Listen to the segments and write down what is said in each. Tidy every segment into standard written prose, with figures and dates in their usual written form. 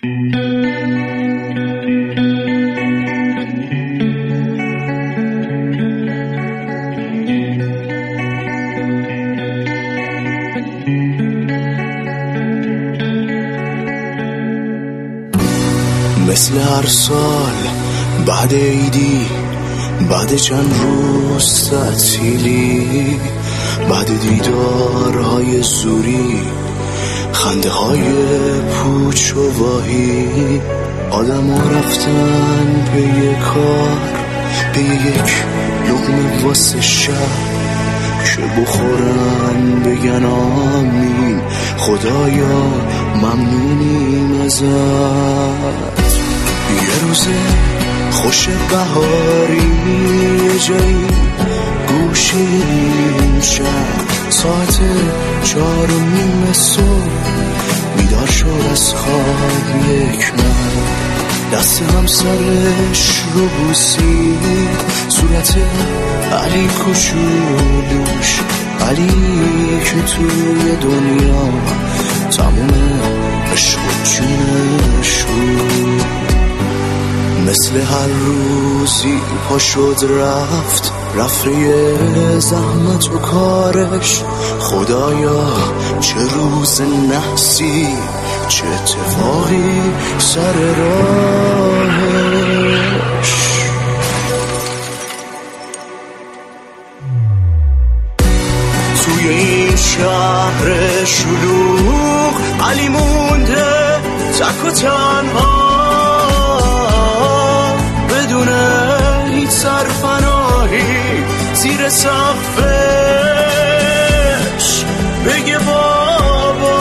مثل هر سال بعد عیدی، بعد چند روز تعطیلی، بعد دیدارهای زوری، خنده های پوچ و واهی، آدم ها رفتن پی کار، پی یک لقمه واسه شب که بخورن بگن آمین خدایا ممنونیم ازت. یه روز خوش بهاری یه جایی گوشیم شب، ساعت 4:30 صبح بیدار شد از خواب یک مرد، دست همسرش رو بوسید، صورت علی کوچولوش، علی که توی دنیا تموم عشق و جونش بود. مثل هر روزی پا شد رفت یه زحمت و کارش، خدایا چه روز نحسی، چه اتفاقی سر راهش. توی این شهر شلوغ علی مونده تک و تنها، بدون هیچ سرپناهی زیر سقفش بگه بابا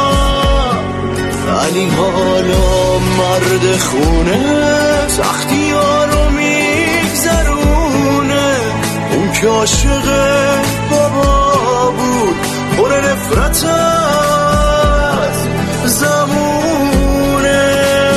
علی حالا مرد خونه، سختی ها رو میگذرونه، اون که عاشق بابا بود پر نفرت از زمونه.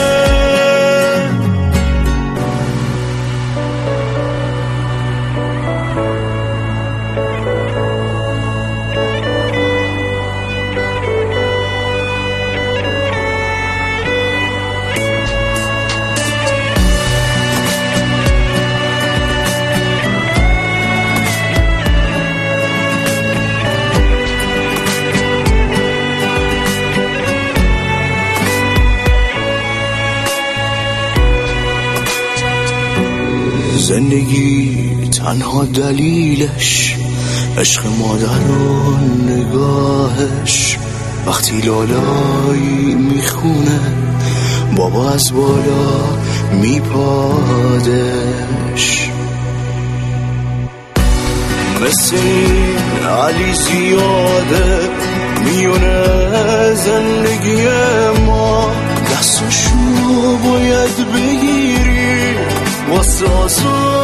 زندگی تنها دلیلش عشق مادر و نگاهش، وقتی لالایی میخونه بابا از بالا میپادش. مثل این علی زیاده میونه زندگی ما، دستشو باید بگیری واسه